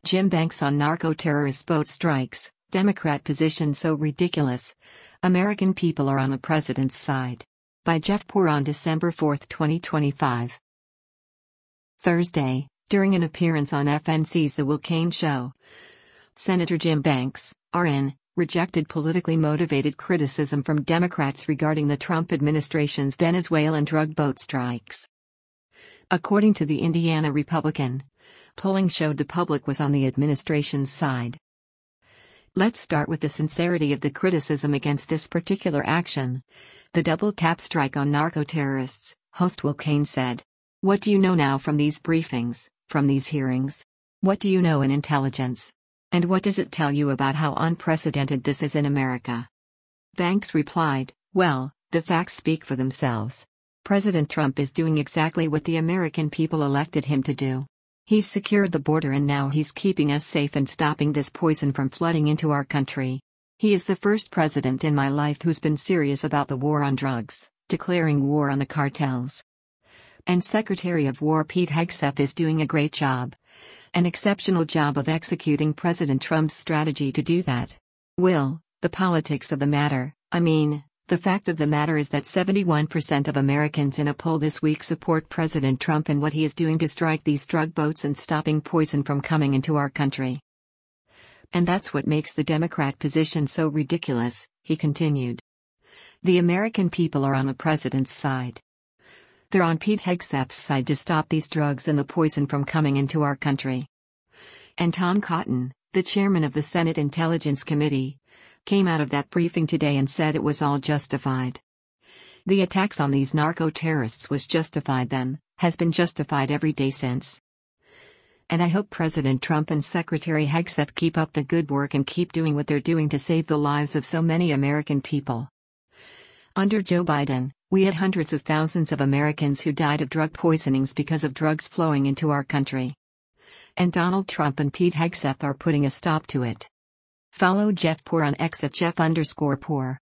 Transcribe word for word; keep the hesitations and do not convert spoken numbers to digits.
Jim Banks on narco-terrorist boat strikes, Democrat position so ridiculous. American people are on the president's side. By Jeff Poor on December fourth, twenty twenty-five. Thursday, during an appearance on F N C's The Will Cain Show, Senator Jim Banks, R N, rejected politically motivated criticism from Democrats regarding the Trump administration's Venezuelan drug boat strikes. According to the Indiana Republican, polling showed the public was on the administration's side. Let's start with the sincerity of the criticism against this particular action. The double-tap strike on narco-terrorists, host Will Cain said. What do you know now from these briefings, from these hearings? What do you know in intelligence? And what does it tell you about how unprecedented this is in America? Banks replied, well, the facts speak for themselves. President Trump is doing exactly what the American people elected him to do. He's secured the border and now he's keeping us safe and stopping this poison from flooding into our country. He is the first president in my life who's been serious about the war on drugs, declaring war on the cartels. And Secretary of War Pete Hegseth is doing a great job. An exceptional job of executing President Trump's strategy to do that. Will, the politics of the matter, I mean, the fact of the matter is that seventy-one percent of Americans in a poll this week support President Trump and what he is doing to strike these drug boats and stopping poison from coming into our country. And that's what makes the Democrat position so ridiculous, he continued. The American people are on the president's side. They're on Pete Hegseth's side to stop these drugs and the poison from coming into our country. And Tom Cotton, the chairman of the Senate Intelligence Committee, came out of that briefing today and said it was all justified. The attacks on these narco-terrorists was justified then, has been justified every day since. And I hope President Trump and Secretary Hegseth keep up the good work and keep doing what they're doing to save the lives of so many American people. Under Joe Biden, we had hundreds of thousands of Americans who died of drug poisonings because of drugs flowing into our country. And Donald Trump and Pete Hegseth are putting a stop to it. Follow Jeff Poor on X at Jeff underscore Poor.